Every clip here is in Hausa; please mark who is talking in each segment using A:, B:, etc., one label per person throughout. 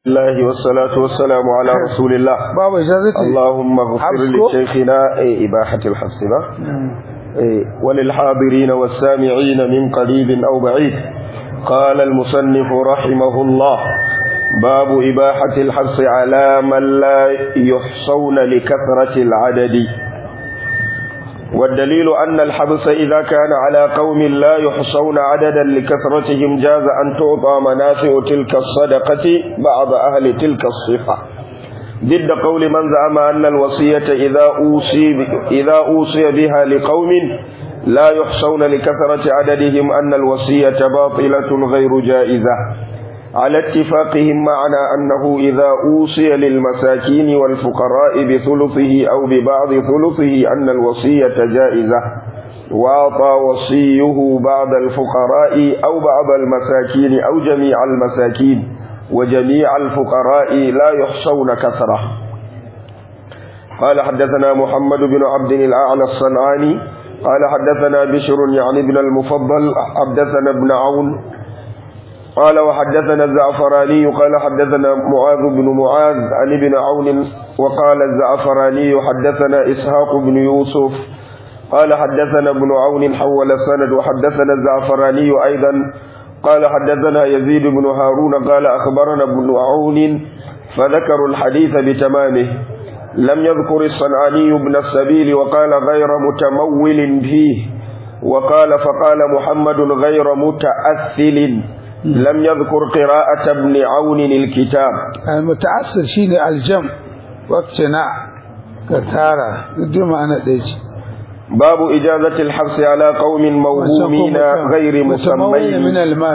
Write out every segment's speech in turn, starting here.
A: الله والصلاة والسلام على رسول الله.
B: باب إجازة
A: اللهم اغفر لشيخنا إباحة الحبس وللحاضرين والسامعين من قريب أو بعيد. قال المصنف رحمه الله: باب إباحة الحبس على من لا يحصون لكثرة العدد. والدليل أن الحبس إذا كان على قوم لا يحصون عددا لكثرتهم جاز أن تعطى منافع تلك الصدقة بعض أهل تلك الصفة، ضد قول من زعم أن الوصية إذا أوصي بها لقوم لا يحصون لكثرة عددهم أن الوصية باطلة غير جائزة، على اتفاقهم معنا أنه إذا أوصي للمساكين والفقراء بثلثه أو ببعض ثلثه أن الوصية جائزة، وأعطى وصيه بعض الفقراء أو بعض المساكين أو جميع المساكين، وجميع الفقراء لا يحصون كثرة. قال حدثنا محمد بن عبد الأعلى الصنعاني قال حدثنا بشر يعني بن المفضل حدثنا ابن عون قال وحدثنا الزعفراني قال حدثنا معاذ بن معاذ عن ابن عون وقال الزعفراني حدثنا إسحاق بن يوسف قال حدثنا ابن عون حول السند وحدثنا الزعفراني أيضا قال حدثنا يزيد بن هارون قال أخبرنا ابن عون فذكروا الحديث بتمامه، لم يذكر الصنعاني ابن السبيل وقال غير متمول فيه، وقال فقال محمد غير متأثل، لم يذكر قراءة ابن عون الكتاب.
B: المتعسر شيء الجمع واقتناع كثارة بدون معنى ديش.
A: باب إجازة الحبس على قوم موهومين غير مسمين
B: من المال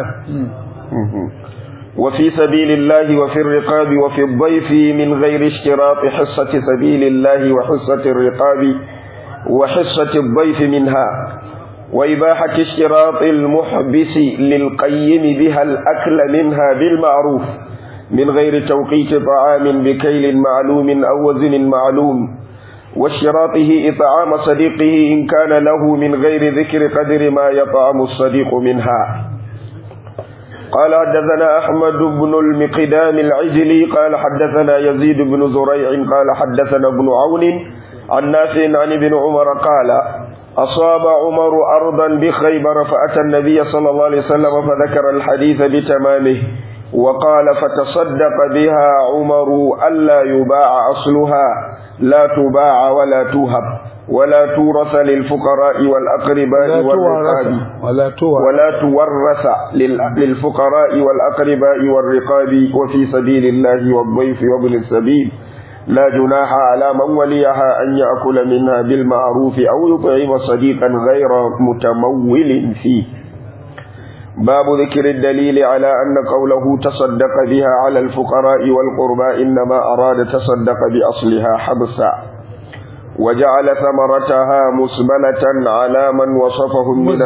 A: وفي سبيل الله وفي الرقاب وفي الضيف من غير اشتراط حصة سبيل الله وحصة الرقاب وحصة الضيف منها، وإباحة اشتراط المحبس للقيم بها الأكل منها بالمعروف من غير توقيت طعام بكيل معلوم أو وزن معلوم، واشتراطه إطعام صديقه إن كان له من غير ذكر قدر ما يطعم الصديق منها. قال حدثنا أحمد بن المقدام العجلي قال حدثنا يزيد بن زريع قال حدثنا ابن عون عن نافع عن ابن عمر قال أصاب عمر أرضا بخيبر فأتى النبي صلى الله عليه وسلم فذكر الحديث بتمامه، وقال فتصدق بها عمر ألا يباع أصلها، لا تباع ولا توهب ولا تورث للفقراء والأقرباء والرقاب ولا تورث للفقراء والأقرباء والرقاب، وفي سبيل الله والضيف وابن السبيل لا جناح على من وليها أن يأكل منها بالمعروف أو يطعم صديقا غير متمول فيه. باب ذكر الدليل على أن قوله تصدق بها على الفقراء والقربى إنما أراد تصدق بأصلها حبسا، وجعل ثمرتها مسبلة على من وصفهم من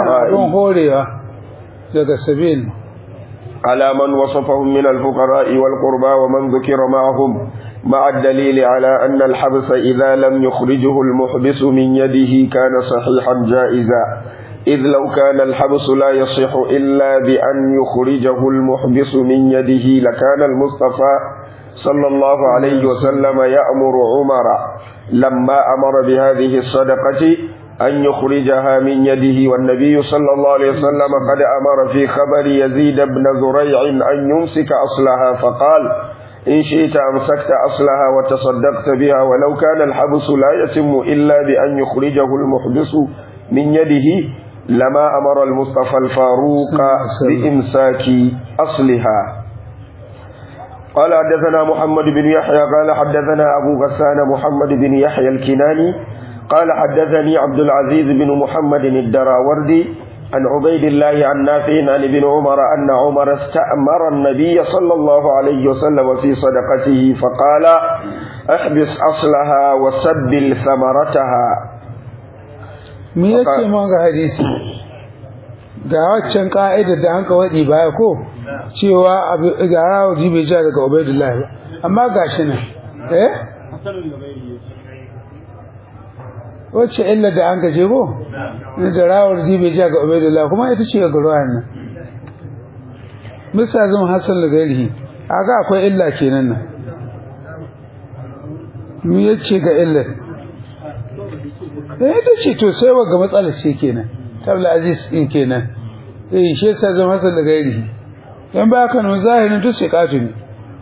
A: الفقراء والقربى ومن ذكر معهم، مع الدليل على أن الحبس إذا لم يخرجه المحبس من يده كان صحيحا جائزا، إذ لو كان الحبس لا يصح إلا بأن يخرجه المحبس من يده لكان المصطفى صلى الله عليه وسلم يأمر عمر لما أمر بهذه الصدقة أن يخرجها من يده، والنبي صلى الله عليه وسلم قد أمر في خبر يزيد بن زريع أن يمسك أصلها فقال إن شئت أمسكت أصلها وتصدقت بها، ولو كان الحبس لا يتم إلا بأن يخرجه المحبس من يده لما أمر المصطفى الفاروق بإمساك أصلها. قال حدثنا محمد بن يحيى قال حدثنا أبو غسان محمد بن يحيى الكناني قال حدثني عبد العزيز بن محمد الدراوردي عن عبيد الله عن نافع عن ابن عمر أن عمر استأمر النبي صلى الله عليه وسلم في صدقته فقال احبس أصلها وسبل ثمرتها.
B: me yake man ga hadisi ga waccan ka'ida da an kawadi baya ko cewa ga rawaji bai ja daga Ubaydullah ba, amma gashi nan wacce illa da an gaje ko da rawaji bai ja ga Ubaydullah kuma ita ce ga ruwan nan misazin hasan da gairihi aga akwai illa kenan nan mu yace ga illa da ce to sai wa ga matsalar ce kenan tabla aziz in kenan shi yasa zama masal da gairi dan ba ka nan zahirin duk sai katu ne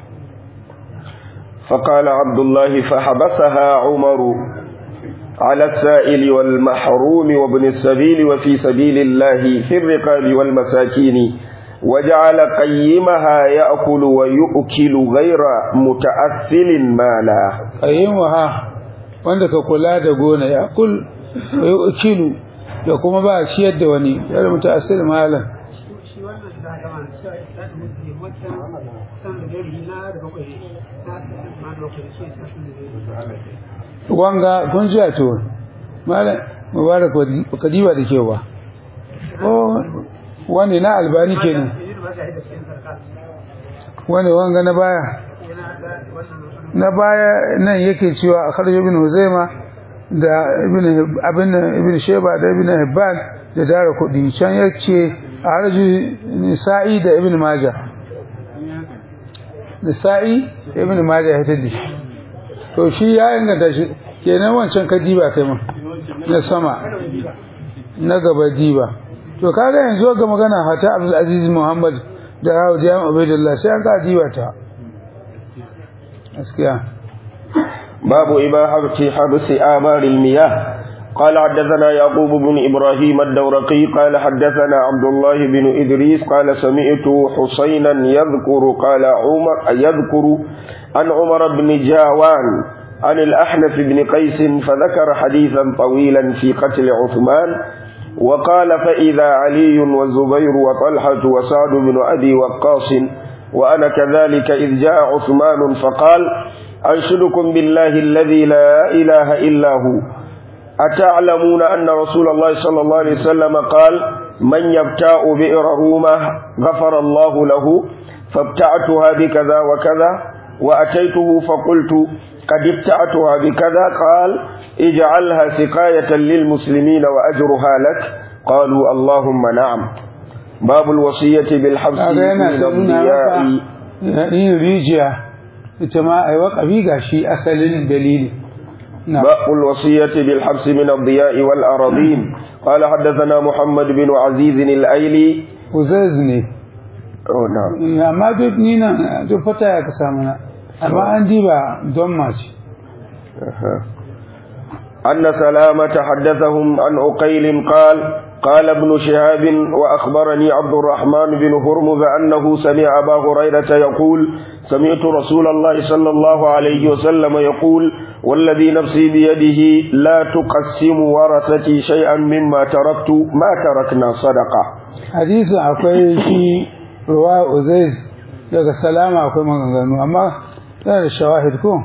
A: فقال عبد الله فحبسها عمر على السائل والمحروم وابن السبيل وفي سبيل الله في الرقاب والمساكين وجعل قيمها يأكل ويؤكل غير متأثل مالا
B: قيمها wanda ka kula da gona ya kul wa yu'kilu da kuma ba ciyar da wani yar mutaassir malan shi wannan da ga man sai da mutum wacce san da gari na da bakwai ma da bakwai shi sai wanga kun ji a to malam mubarak kadiba da kewa wani na albani kenan wani wanga na baya nan yake cewa akhraj ibn Huzaima da ibn Shayba da ibn Hibban da dara kudi can yace arju Nisa'i da ibn Majah Nisa'i ibn Majah ya tadi to shi ya inganta shi kenan wancan kadiba kai ma na sama na gaba diba to kaga yanzu ga magana hata Abdul Aziz Muhammad da Rawdiyan Ubaydullah sai an ka diba ta gaskiya
A: babu ibahati habsi amar al-miyah قال حدثنا يعقوب بن إبراهيم الدورقي قال حدثنا عبد الله بن إدريس قال سمعت حسينا يذكر عن عمر بن جاوان عن الأحنف بن قيس فذكر حديثا طويلا في قتل عثمان وقال فإذا علي والزبير وطلحة وسعد بن أبي وقاص وأنا كذلك إذ جاء عثمان فقال أنشدكم بالله الذي لا إله إلا هو أتعلمون أن رسول الله صلى الله عليه وسلم قال من يبتاء بئر رومه غفر الله له فابتعتها بكذا وكذا وأتيته فقلت قد ابتعتها بكذا قال اجعلها سقاية للمسلمين وأجرها لك قالوا اللهم نعم باب الوصية بالحبس من الضياء
B: ريجيا اتما اي وقفي غشي اصل الدليل
A: باب الوصية بالحبس من الضياء والأراضين قال حدثنا محمد بن عزيز الأيلي
B: وزازني نعم ما دنينا دو فتا يا كسامنا اما عندي با دماشي
A: أن سلامة حدثهم عن عقيل قال ابن شهاب وأخبرني عبد الرحمن بن هرمز أنه سمع أبا هريرة يقول سمعت رسول الله صلى الله عليه وسلم يقول والذي نفسي بيده لا تقسم ورثتي شيئا مما تركت ما تركنا صدقة
B: حديث أقوي في رواء أزيز daga salama akwai maganganu amma yana da shawahid ko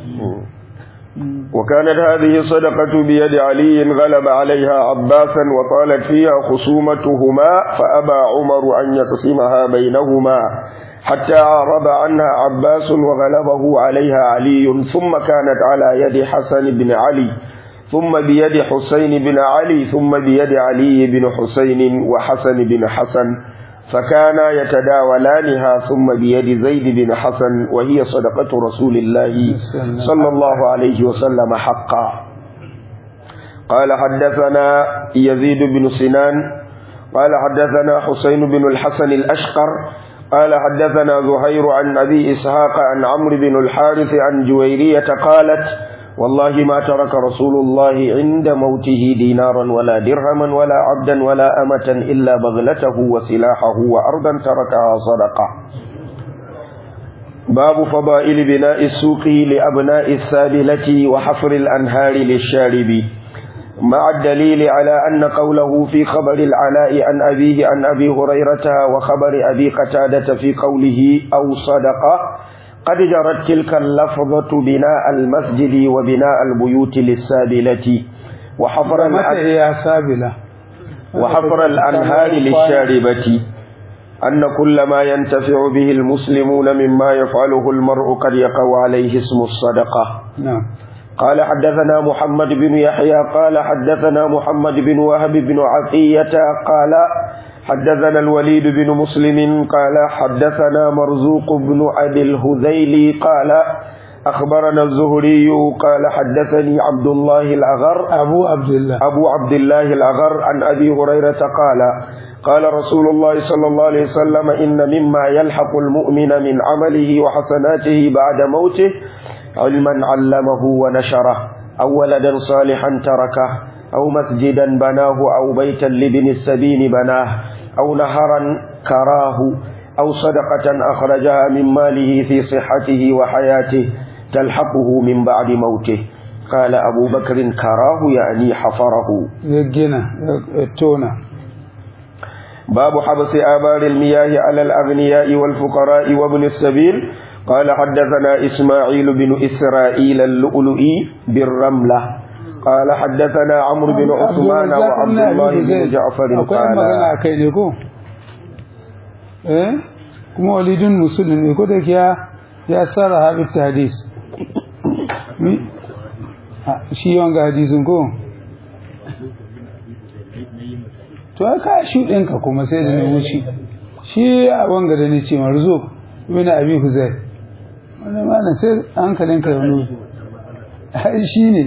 A: وكانت هذه الصدقة بيد علي غلب عليها عباسا وطالت فيها خصومتهما فأبى عمر أن يقسمها بينهما حتى عرض عنها عباس وغلبه عليها علي ثم كانت على يد حسن بن علي ثم بيد حسين بن علي ثم بيد علي بن حسين وحسن بن حسن فكانا يتداولانها ثم بيد زيد بن حسن وهي صدقة رسول الله صلى الله عليه وسلم حقا قال حدثنا يزيد بن سنان قال حدثنا حسين بن الحسن الأشقر قال حدثنا زهير عن أبي إسحاق عن عمرو بن الحارث عن جويرية قالت والله ما ترك رسول الله عند موته دينارا ولا درهما ولا عبدا ولا أمة إلا بغلته وسلاحه وأرضا تركها صدقة باب فضائل بناء السوق لأبناء السابلة وحفر الأنهار للشارب مع الدليل على أن قوله في خبر العلاء عن أبيه عن أبي هريرة وخبر أبي قتادة في قوله أو صدقة قد جرت تلك اللفظة بناء المسجد وبناء البيوت للسابلة وحفر الأنهار للشاربة أن كل ما ينتفع به المسلمون مما يفعله المرء قد يقع عليه اسم الصدقة.
B: نعم.
A: قال حدثنا محمد بن يحيى قال حدثنا محمد بن وهب بن عطية قال حدثنا الوليد بن مسلم قال حدثنا مرزوق بن أبي الهذيل قال أخبرنا الزهري قال حدثني عبد الله الأغر
B: أبو عبد الله
A: الأغر عن أبي هريرة قال رسول الله صلى الله عليه وسلم إن مما يلحق المؤمن من عمله وحسناته بعد موته علما علمه ونشره أو ولدا صالحا تركه أو مسجدا بناه أو بيتا لابن السبيل بناه أو نهرا كراه أو صدقة أخرجها من ماله في صحته وحياته تلحقه من بعد موته. قال أبو بكر كراه يعني حفره
B: يجينا التونة.
A: باب حبس آبار المياه على الأغنياء والفقراء وابن السبيل. قال حدثنا إسماعيل بن إسرائيل اللؤلؤي بالرملة قال حدثنا عمرو بن عثمان وعبد الله بن جعفر قال
B: كما وليد مسلم يقول لك يا سارة بالتحديث shi wanga hadisin ko to ka shi ɗinka kuma sai da nemo shi a wanga da nace marzo ibn abi huzay wannan malam sai hankalinka ya nuna shi ne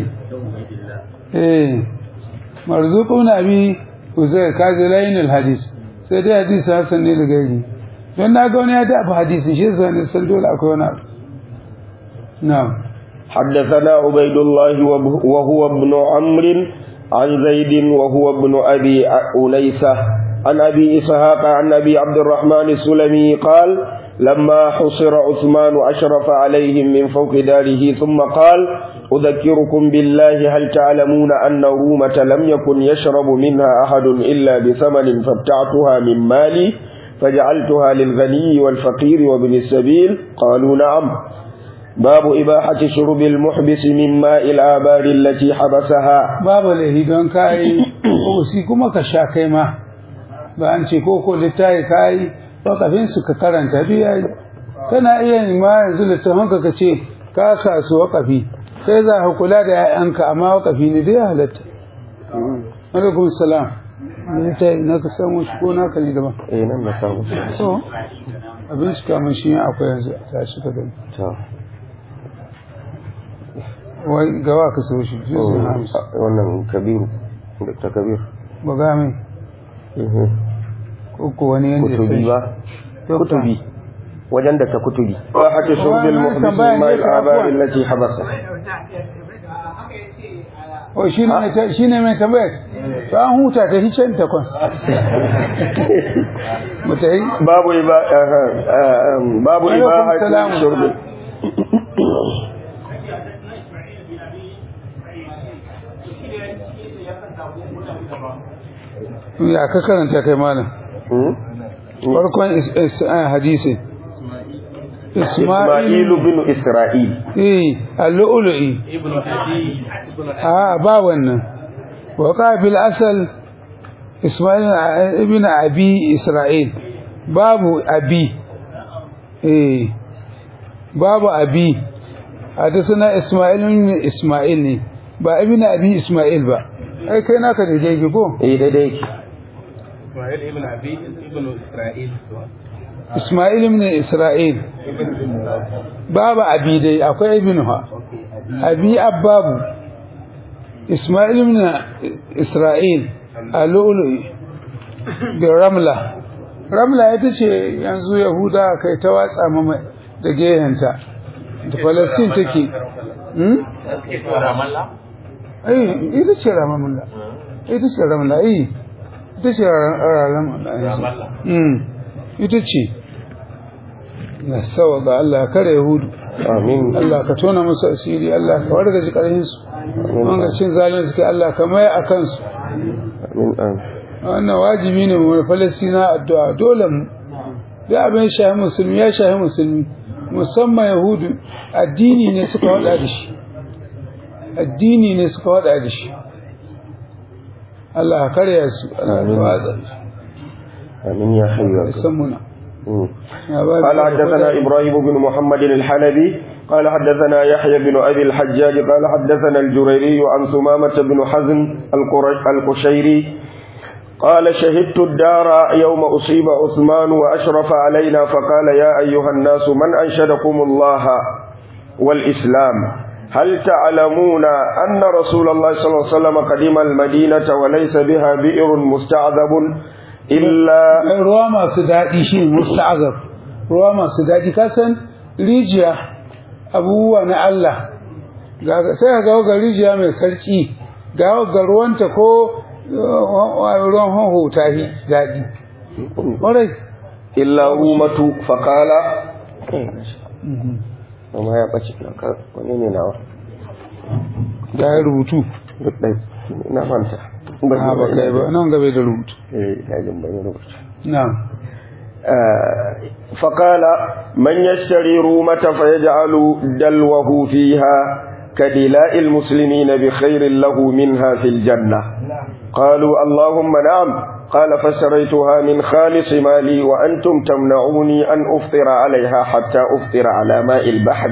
B: marzo ibn abi huzay kaji layin hadis sai dai hadisi hasan ne da gairi don na ga wani ya da hadisin shi sai ne san dole akwai wani abu na'am.
A: حدثنا عبيد الله وهو ابن عمرو عن زيد وهو ابن أبي أليسة عن أبي إسحاق عن أبي عبد الرحمن السلمي قال لما حصر عثمان أشرف عليهم من فوق داره ثم قال أذكركم بالله هل تعلمون أن رومة لم يكن يشرب منها أحد إلا بثمن فابتعتها من مالي فجعلتها للغني والفقير وابن السبيل قالوا نعم. باب إباحة شرب المحبس من ماء الآبار التي حبسها.
B: باب له دون كاي وسيكما كشاكي ما بأنشي كوكو لتاي كاي وقفين سكا كرانتا بياي كان إيان ما يزل التهنك كشي كاسا سوقفي كيزا حقولا دا أنك أما وقفي ندي أهلت. عليكم السلام. لتاي ناكسا مشكونا كان يدبا.
A: إيه نعم نسامو.
B: أبنش كامشين أقوى تاشي كدن. wai gawa ka so shi
A: wannan kabiru da kabir
B: baga mai ko wani yanda sai
A: ba kutubi wajen da ta kutubi wa hatta shurbil muhdith ma al-abar allati habasa
B: o shine mai tambayar to an huta ta hicen ta kon mutai
A: babu ibaha shurbil
B: ya ka karanta kai malam farkon hadisi
A: Ismail bin Isra'il
B: al-Lu'lu'i
A: ibn Abi
B: ba wannan wa qabil asal Ismail ibn Abi Isra'il babu abi babu abi hadisuna Ismail ibn Ismail ne ba ibn Abi Ismail ba ai kai naka da dai ko
A: daidai ki
C: Ismail ibn Abi ibn Isra'il
B: Ismail ibn Isra'il babu abi dai akwai ibn ha abi ababu Ismail ibn Isra'il al-Lu'lu'i da Ramla ita ce yanzu Yahuda kai ta watsa mama da gehenta da Palestine take ita ce Ramallah ita ce Ramallah ita ce Ramallah ita ce na sawa ga Allah kare Yahudu
A: amin
B: Allah ka tona musu asiri Allah ka wargaje karhin su wanga cin zalunci suke Allah ka mai akan su
A: amin
B: wannan wajibi ne mu Falastina addu'a dole mu da abin shahi musulmi ya shahi musulmi musamman Yahudu addini ne suka wada da shi addini ne suka wada da shi Allah kare su
A: amin ya hayya
B: samuna
A: قال حدثنا إبراهيم بن محمد الحنبي قال حدثنا يحيى بن أبي الحجاج قال حدثنا الجريري عن ثمامة بن حزم القشيري قال شهدت الدار يوم أصيب عثمان وأشرف علينا فقال يا أيها الناس من أنشدكم الله والإسلام هل تعلمون أن رسول الله صلى الله عليه وسلم قدم المدينة وليس بها بئر مستعذب إلا
B: ruwa masu daɗi shi musta'azab ruwa masu daɗi kasan rijiya abubuwa na Allah sai ga rijiya mai sarki ga ruwanta ko ruwan hanho ta yi daɗi ƙwarai
A: illa rumatu faƙala amma ya ɓace wani ne nawa
B: da ya rubutu
A: duk ɗai na fanta
B: ba kai ba nan gabe da rubutu
A: yajin bayan rubutu
B: na
A: faƙala man yashtari rumata fa yaj'alu dalwahu fiha كدلاء المسلمين بخير له منها في الجنة قالوا اللهم نعم قال فاشتريتها من خالص مالي وأنتم تمنعوني أن أفطر عليها حتى أفطر على ماء البحر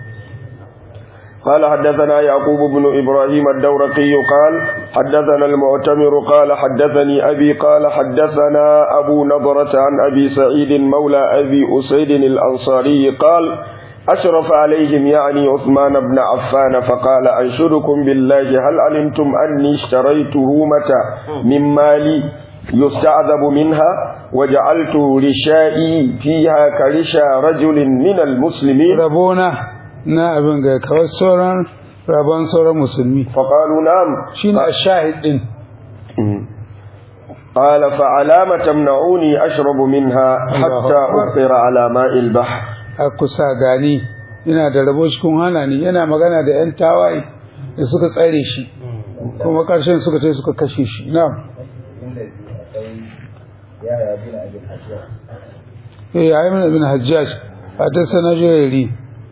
A: قال حدثنا يعقوب بن إبراهيم الدورقي قال حدثنا المعتمر قال حدثني أبي قال حدثنا أبو نضرة عن أبي سعيد مولى أبي أسيد الأنصاري قال أشرف عليهم يعني عثمان بن عفان فقال أنشدكم بالله هل علمتم أني اشتريت رومة من مالي يستعذب منها وجعلت رشائي فيها كرشا رجل من المسلمين
B: ربونا نعم كوسورا ربان سورا مسلمين
A: فقالوا نعم
B: شين الشاهد
A: قال فعلام تمنعوني أشرب منها حتى أفطر على ماء البحر
B: kusa gani ina da rabo cikin hana ni yana magana da yan tawaye da suka tsare shi kuma karshen suka tai suka kashe shi na'am ayyuban ibn hajjaj hadathana jarir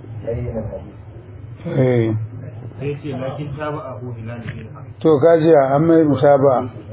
C: yace lakin taba abu hilal bin
B: to kaji amma musaba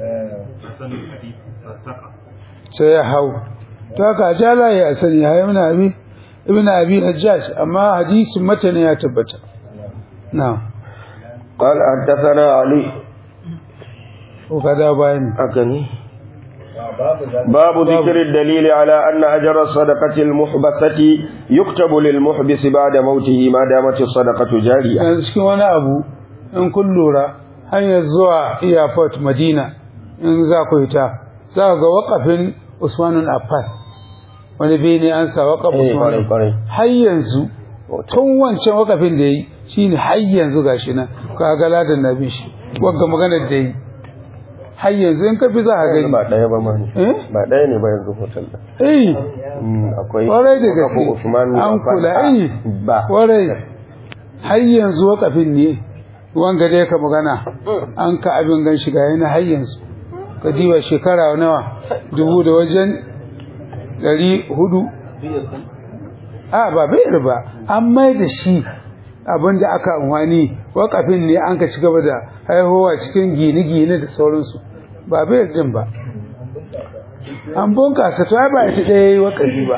B: sai ya hau to ka jala ya sani ayyuban ابن أبي الحجاج أما حديث متن يا تبت نعم
A: قال حدثنا علي
B: وكذا باين
A: أكني باب ذكر الدليل على أن أجر الصدقة المحبسة يكتب للمحبس بعد موته ما دامت الصدقة جارية
B: cikin wani abu in kun lura hanyar zuwa airport Madina in za ku hita za ga waƙafin Usman Affan wani bene an sa waƙafin Usman har yanzu tun wancan waƙafin da yi shine har yanzu gashi nan ka ga ladan nabi shi wanda magana da yi har yanzu in ka fi za ka gani
A: ba ɗaya ba ma ba ɗaya ne ba yanzu hotel da akwai
B: kwarai da gaske an kula ba kwarai har yanzu waƙafin ne wanga da ka magana an ka abin gan shiga yana har yanzu ka diba shekara nawa 1000 da wajen 400 ba bayar ba an mai da shi abinda aka amfani wakafin ne an ka ci gaba da haihuwa cikin gine-gine da sauransu ba bayar din ba an bunkasa to ba ita ɗaya yi wakafi ba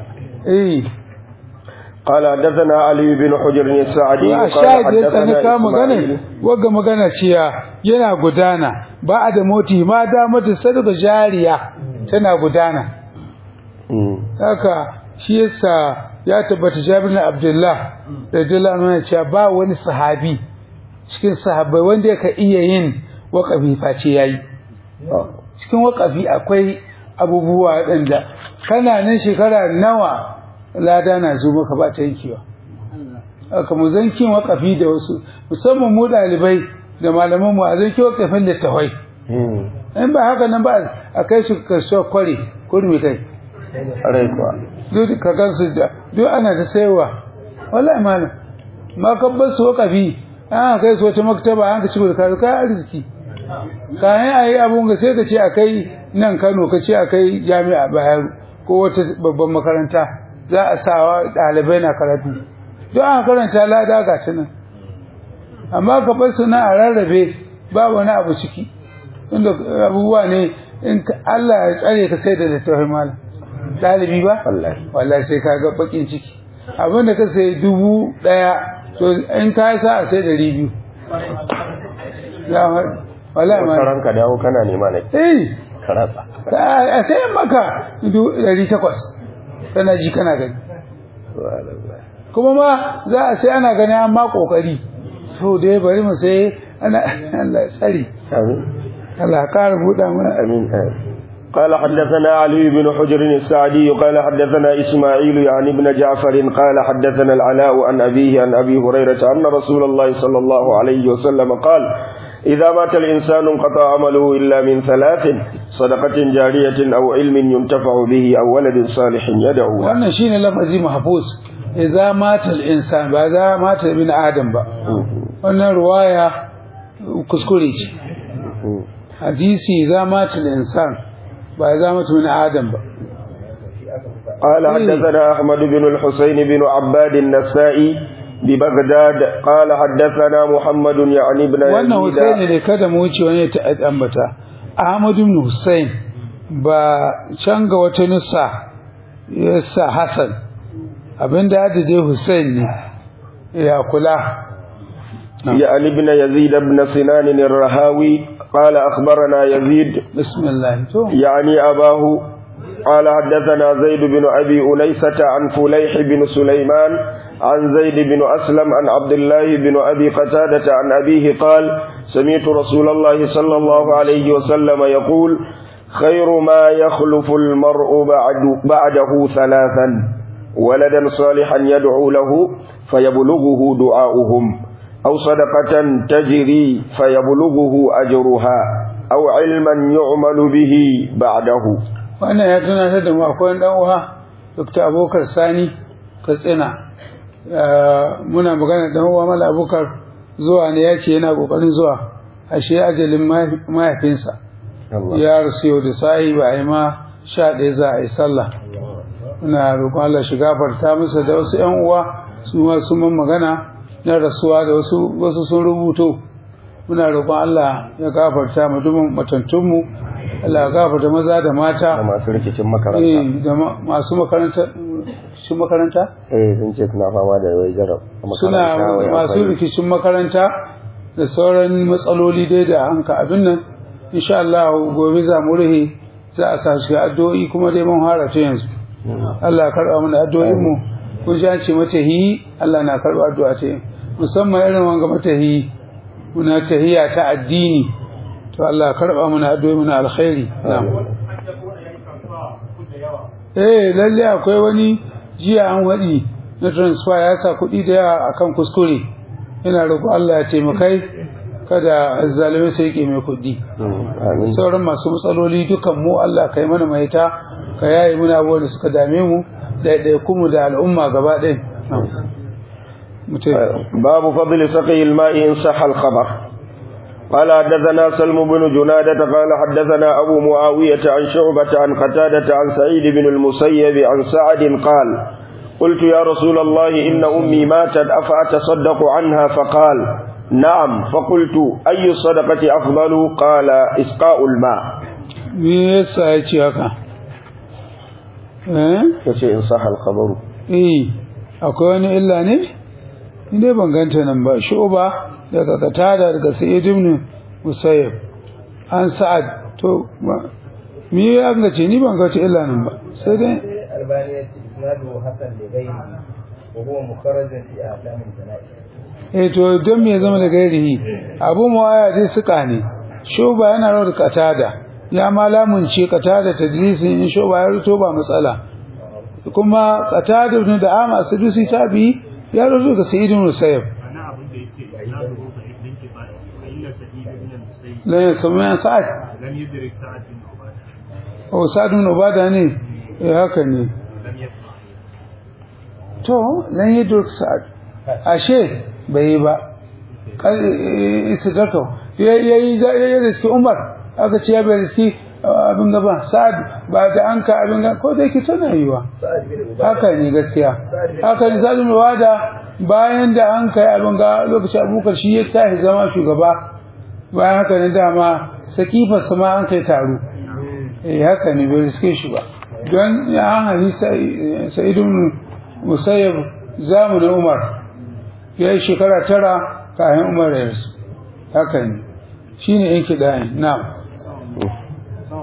A: قال حدثنا علي بن حجر السعدي
B: قال حدثنا مغنى وغا مغنى ciya yana gudana ba da moti ma da mata sadaka jariya tana gudana haka shi yasa ya tabbata Jabir bin Abdullah radiyallahu anhu cewa ba wani sahabi cikin sahabbai wanda yake iya yin waqafi face yayi cikin waqafi akwai abubuwa wadanda kana nan shekara nawa lada na zo maka ba ta yankewa haka mu zankin waqafi da wasu musamman mu dalibai da malaman mu a zankin waqafin da tawai in ba haka nan ba akai su kaso kware kurmi kai
A: rai kuwa
B: duk ka gansu da duk ana ta sayowa wallahi malam ma kabbar su waqafi an kai su wata maktaba an ka ci da kai arziki kayan ayi abun ga sai ka ce akai nan Kano ka ce akai jami'a Bayero ko wata babban makaranta za a sawa dalibai na karatu duk an karanta lada ga shi nan amma ka bar su na a rarrabe ba wani abu ciki inda abubuwa ne in Allah ya tsare ka sai da littafin malam dalibi ba wallahi sai ka ga bakin ciki abinda ka sai 1000 to in ka sa a sai 200 ya wallahi ma
A: ranka dawo kana nema ne
C: ratsa
B: a sai maka 800 kana ji kana gani kuma ma za a sai ana gani an ma kokari to dai bari mu sai ana Allah tsari
A: amin
B: Allah ka rubuta mana
A: amin قال حدثنا علي بن حجر السعدي قال حدثنا إسماعيل يعني ابن جعفر قال حدثنا العلاء عن أبيه عن أبي هريرة أن رسول الله صلى الله عليه وسلم قال إذا مات الإنسان انقطع عمله إلا من 3 صدقة جارية أو علم ينتفع به أو ولد صالح يدعو له.
B: wannan shine lafazi mahfuz idza mata al-insan ba za mata bin adam ba wannan riwaya kuskure ce hadisi idza mata al-insan ba za mata bin adam ba.
A: قال حدثنا أحمد بن الحسين بن عباد النسائي ببغداد قال حدثنا محمد يعني ابن
B: wannan Husaini ne kada mu wuce wani ta ambata Ahmad ibn Husain ba can ga wata nusa yasa Hassan abinda da dai Husain ne ya kula
A: يعني ابن يزيد بن سنان الرهاوي قال أخبرنا يزيد
B: بسم الله
A: يعني أباه قال حدثنا زيد بن أبي أنيسة عن فليح بن سليمان عن زيد بن أسلم عن عبد الله بن أبي قتادة عن أبيه قال سمعت رسول الله صلى الله عليه وسلم يقول خير ما يخلف المرء بعده 3 ولدا صالحا يدعو له فيبلغه دعاؤهم أو صدقة تجري فيبلغه أجرها أو علما يعمل به بعده.
B: wannan ya tunatar da mu akwai dan uwa Dr. Abubakar Sani Katsina muna magana dan uwa Mala Abubakar zuwa ne yace yana kokarin zuwa ashe ajalin mahaifinsa ya rasu da sai ba ai ma 11 za a yi sallah muna roƙon Allah shi gafarta masa da wasu ƴan uwa su ma sun magana na rasuwa da wasu sun rubuto muna roƙon Allah ya gafarta mu dumin matantunmu Allah ya gafarta maza da mata
A: da masu rikicin makaranta
B: da masu makaranta shi makaranta
A: sun ce suna fama da wai jarab
B: suna masu rikicin makaranta da sauran matsaloli dai da hanka abin nan insha Allah gobe za mu rihe za a sa shi addu'o'i kuma dai mun harata yanzu Allah ya karba mana addu'o'in mu kun ji an ce mata hi Allah na karba addu'a ta musamman irin wanga mata hi muna tahiyya ta addini to Allah karba mana addu'o'i muna alkhairi lalle akwai wani jiya an wadi na transfer ya sa kuɗi da yawa akan kuskure ina roƙo Allah ya taimakai kada zalimi sai yake mai kuɗi sauran masu matsaloli dukan mu Allah kai mana maita ka yayi muna abubuwan da suka dame mu da da al'umma gaba ɗaya
A: باب فضل سقي الماء إن صح الخبر قال حدثنا سلم بن جنادة قال حدثنا أبو معاوية عن شعبة عن قتادة عن سعيد بن المسيب عن سعد قال قلت يا رسول الله إن أمي ماتت أفأتصدق عنها فقال نعم فقلت أي الصدقة أفضل قال إسقاء الماء إن صح الخبر
B: akwai wani illa ne inda ban ganta nan ba shuba daga katada daga sa'id ibn musayyib an sa'ad to me ya ga ce ni ban ga ta illa nan ba sai dai
C: albani isnadu hasan da gairi wa huwa mukharrajun fi ahkam al-jana'iz
B: to don me zama da gairihi abu muwaya dai suka ne shuba yana rawar katada ya malamun ce katada tadlisin in shuba ya ruto ba matsala kuma qatada ibn da'ama sadusi tabi ya rubuta ga sayyid ibn musayyib
D: ana abin da yake isnadu sa'id din ke ba illa sa'id ibn musayyib
B: la yasma sa'ad
D: lam yudrik sa'ad bin ubada
B: o sa'ad bin ubada ne haka ne
D: lam yasma
B: to lan yudrik sa'ad ashe bai ba istidrato yayi riski umar aka ce ya bai riski abin gaba sa'ad ba da an ka abin ga ko da yake tana yiwa haka ne gaskiya haka ne zalim wada bayan da an kai abin ga lokacin abubakar shi ya tashi zama shugaba bayan haka ne dama sakifar sama an kai taro haka ne bai riske shi ba don ya an hali sa'idun musayyab zamanin umar ya yi shekara 9 kayan umar ya rasu haka ne shine yake da na'am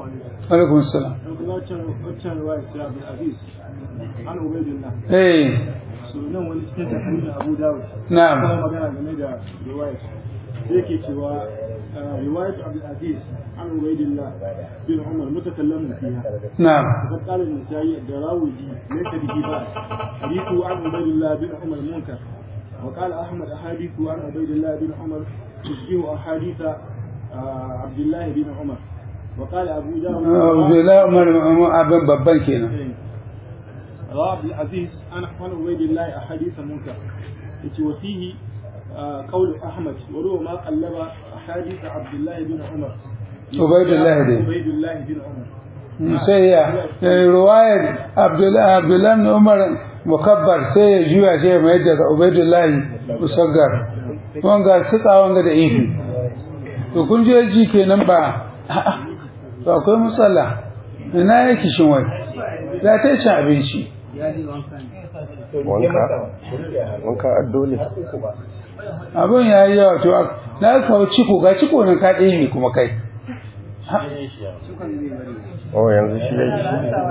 B: alaikum salam
D: wancan ruwa ya abu aziz an ubaidillah sunan wani cikin tarihin Abu Dawud
B: na'am
D: kuma magana game da riwayat yake cewa riwayat Abu Aziz an Ubaydillah bin Umar mutakallamun fiha
B: na'am
D: فقد قال النسائي الدراوي ليس به بأس حديث عن عبيد الله بن عمر منكر وقال أحمد أحاديث عن عبيد الله بن عمر تشبه أحاديث عبد الله بن عمر وقال أبو داود
B: عبد الله عمر ابن babban kenan
D: رواه عبد العزيز عن عبيد الله أحاديث منكر وفيه قول أحمد وروى ما قلب أحاديث عبد الله بن عمر
B: عبيد الله
D: بن عمر
B: sai ya riwayar Abdullah ibn Umar mukabbar sai ya juya sai mai daga Ubaydullah musaggar wanga suka wanga da ifi to kun je ji kenan ba to akwai musalla ina yake shin wai za ta ci abinci
A: wanka addole
B: abun yayi yawa to na kawo ciko ga ciko nan ka ɗaya ne kuma kai
A: yanzu shi yake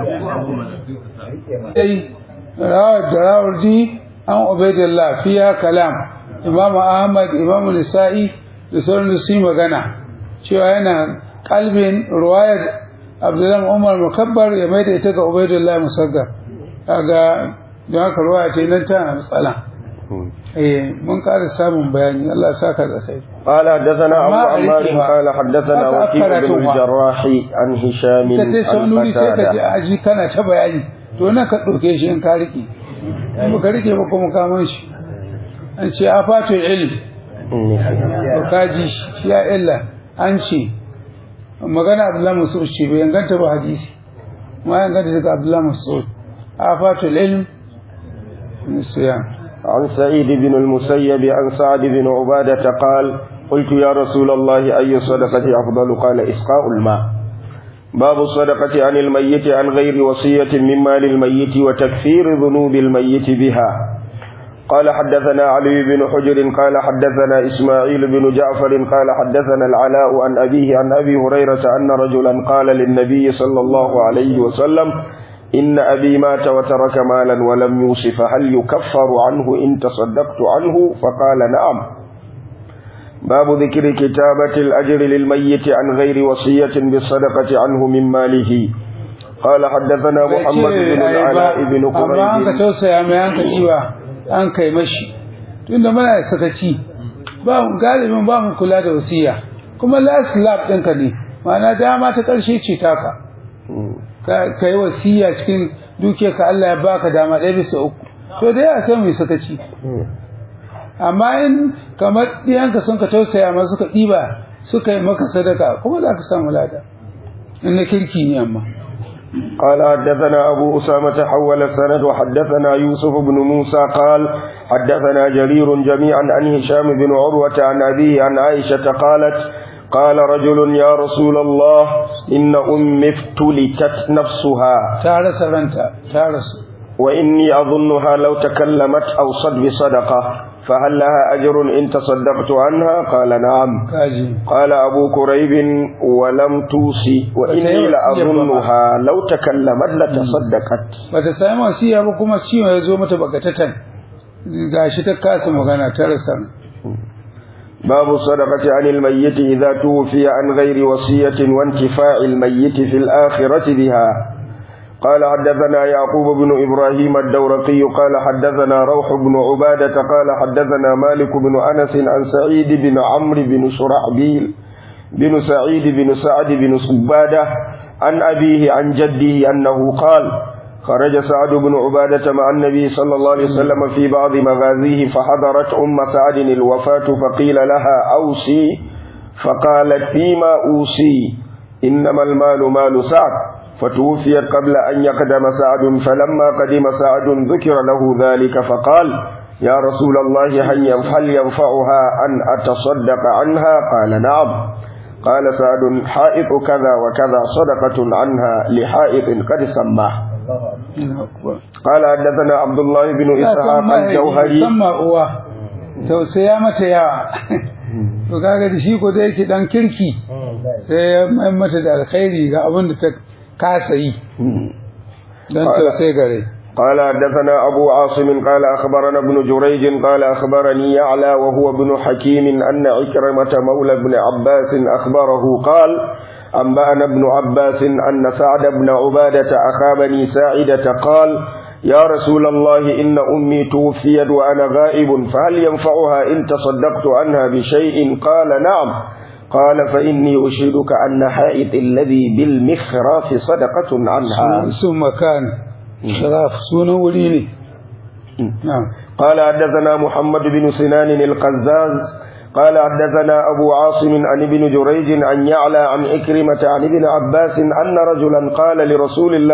B: dai rawar ji an Ubaydullah fiya kalam Imam Ahmad Imam Nisa'i da sauran da su yi magana cewa yana kalbin ruwayar Abdullah Umar mukabbar ya maida ita ga Ubaydullah musaggar kaga don haka ruwaya ce nan tana matsala mun ƙara samun bayani Allah ya saka da kai
A: قال حدثنا أبو عمار قال حدثنا وكيع بن الجراح عن هشام
B: kace saunuri sai ka ji aji kana ta bayani to nan ka dauke shi in ka rike in ka rike ba kuma ka man shi an ce afatul ilm to kaji shi ya illa an ce magana Abdullah Mas'ud ce bai inganta ba hadisi ma inganta daga Abdullah Mas'ud afatul ilm nisyan
A: عن سعيد بن المسيب عن سعد بن عبادة قال قلت يا رسول الله أي الصدقة أفضل قال إسقاء الماء باب الصدقة عن الميت عن غير وصية من مال الميت وتكفير ذنوب الميت بها قال حدثنا علي بن حجر قال حدثنا إسماعيل بن جعفر قال حدثنا العلاء عن أبيه عن أبي هريرة أن رجلا قال للنبي صلى الله عليه وسلم إن أبي مات وترك مالا ولم يوصف هل يكفر عنه إن تصدقت عنه فقال نعم باب ذكر كتابة الأجر للميت عن غير وصية بالصدقة عنه من ماله قال حدثنا محمد بن العلاء بن قريب
B: أنك توسع يا ميانك جيوا أنك يمشي tunda muna sakaci ba mu galibin ba mu kula da wasiya kuma last lap ɗinka ne ma'ana dama ta ƙarshe ce taka ka yi wasiya cikin dukiyarka Allah ya baka dama 1/3 to da ya san mai sakaci amma in kamar diyanka sun ka tausaya ma suka ɗiba suka yi maka sadaka kuma za ka samu lada in na kirki ne amma
A: قال حدثنا أبو أسامة حول السند وحدثنا يوسف بن موسى قال حدثنا جرير جميعا عن هشام بن عروة عن أبيه عن عائشة قالت قال رجل يا رسول الله إن أمي افتلتت نفسها
B: تارس
A: وإني أظنها لو تكلمت أوصت بصدقة فهل لها أجر إن تصدقت عنها قال نعم قال أبو كريب ولم توصي وإني لأظنها لو تكلمت لتصدقت
B: فتسامى وسيا بكم تشيما يزوم تبقتتن gashi ta kasa magana ta rasa
A: باب الصدقة عن الميت إذا توفي عن غير وصية وانتفاع الميت في الآخرة بها قال حدثنا يعقوب بن إبراهيم الدورقي قال حدثنا روح بن عبادة قال حدثنا مالك بن أنس عن سعيد بن عمرو بن شرحبيل بن سعيد بن سعد بن عبادة عن أبيه عن جده أنه قال خرج سعد بن عبادة مع النبي صلى الله عليه وسلم في بعض مغازيه فحضرت أم سعد الوفاة فقيل لها أوصي فقالت فيما أوصي إنما المال مال سعد فتوفيت قبل أن يقدم سعد فلما قدم سعد ذكر له ذلك فقال يا رسول الله هل ينفعها أن أتصدق عنها قال نعم قال سعد حائط كذا وكذا صدقة عنها لحائط قد سماه قال حدثنا عبد الله بن إسحاق الجوهري
B: tausaya mata yawa to kaga da shi ko da yake dan kirki sai ya mai mata da alkhairi ga abin da ta kasa yi don ta sai gare.
A: قال حدثنا أبو عاصم قال أخبرنا ابن جريج قال أخبرني يعلى وهو ابن حكيم أن عكرمة مولى ابن عباس أخبره قال أنبأنا ابن عباس أن سعد بن عبادة أخا بني ساعدة قال يا رسول الله إن أمي توفيت وأنا غائب فهل ينفعها إن تصدقت عنها بشيء قال نعم قال فإني أشهدك أن حائط الذي بالمخراف صدقة عنها
B: ثم كان خراف سون وليني. نعم.
A: قال حدثنا محمد بن سنان القزاز قال حدثنا أبو عاصم عن ابن جريج عن يعلى عن عكرمة عن ابن عباس أن رجلا قال لرسول الله